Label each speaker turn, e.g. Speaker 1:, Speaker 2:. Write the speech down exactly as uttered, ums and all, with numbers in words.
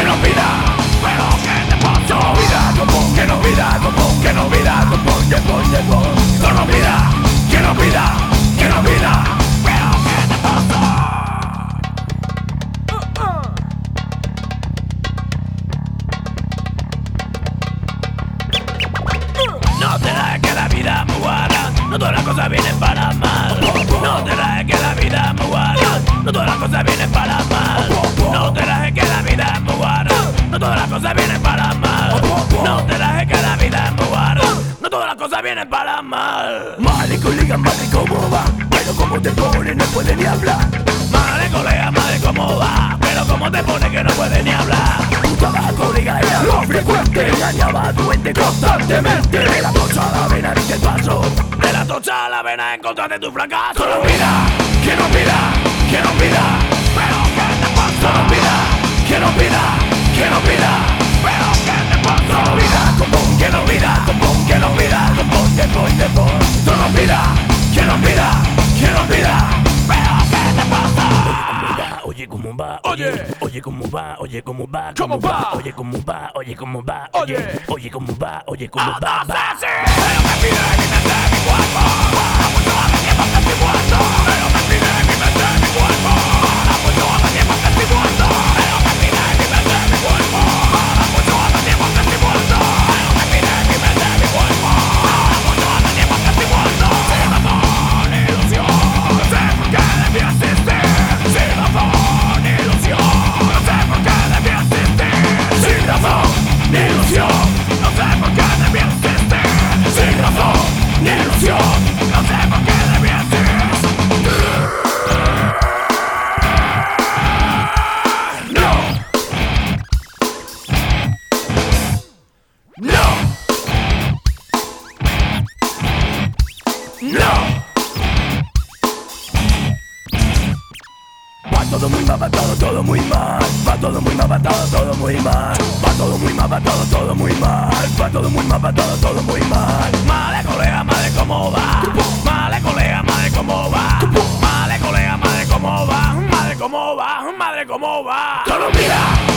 Speaker 1: no vida, pero ¿qué te pasa? No vida, como que no vida, como que no vida, como que no vida, no no vida, que no vida, que no vida, pero ¿qué te pasa? Uh, uh. No te dejes que la vida muera, no todas las cosas vienen para mal. No te dejes que la vida muera, no todas las cosas vienen para mal. No te dejes que la vida muera, no todas las cosas vienen para mal. No te dejes que la vida muera, no todas las cosas vienen para mal. Madre colega, madre cómo va, pero cómo te pone no puede ni hablar. Madre colega, madre cómo va, pero cómo te pone que no puede ni hablar. Tu tabaco ligaría lo frecuente, engañaba a tu ente constantemente. De la tocha a la vena ni te paso, de la tocha a la vena en contra de tu fracaso. No vida, que no vida, que no vida, pero ¿qué te pasa? No vida, que no vida, que no vida, pero ¿qué te pasa? No vida, como que no vida, como que no vida, como que voy de voz. No vida, que no vida, que no vida, pero ¿qué te pasa? Oye cómo va, oye, oye cómo va, oye cómo va, cómo va, oye cómo va, oye cómo va, oye, oye cómo va, oye cómo va, va. Pero me pide mi mente, mi cuerpo, mucho hace tiempo que estoy muerto. Pero me pide mi mente, mi cuerpo, mucho hace tiempo que estoy muerto. Pero me pide mi mente, mi cuerpo, mucho hace tiempo que estoy muerto. Pero me pide mi mente, mi cuerpo, mucho hace tiempo que estoy muerto. Sin razón, ilusión, no sé por qué debí existir. Sin razón, ilusión, no sé por qué debí existir. Sin razón, ni ilusión, no sé por qué debí existir. Sin razón, ni ilusión, no sé por qué debí existir. No, no, no. Va todo muy mal, va todo, todo muy mal. Va todo muy mal, va todo, todo muy mal. Va todo muy mal, va todo, todo muy mal. Va todo muy mal, va todo, todo muy mal. Madre colega, madre cómo va. Madre colega, madre cómo va. Madre colega, madre cómo va. Madre cómo va, madre cómo va. Todo mira.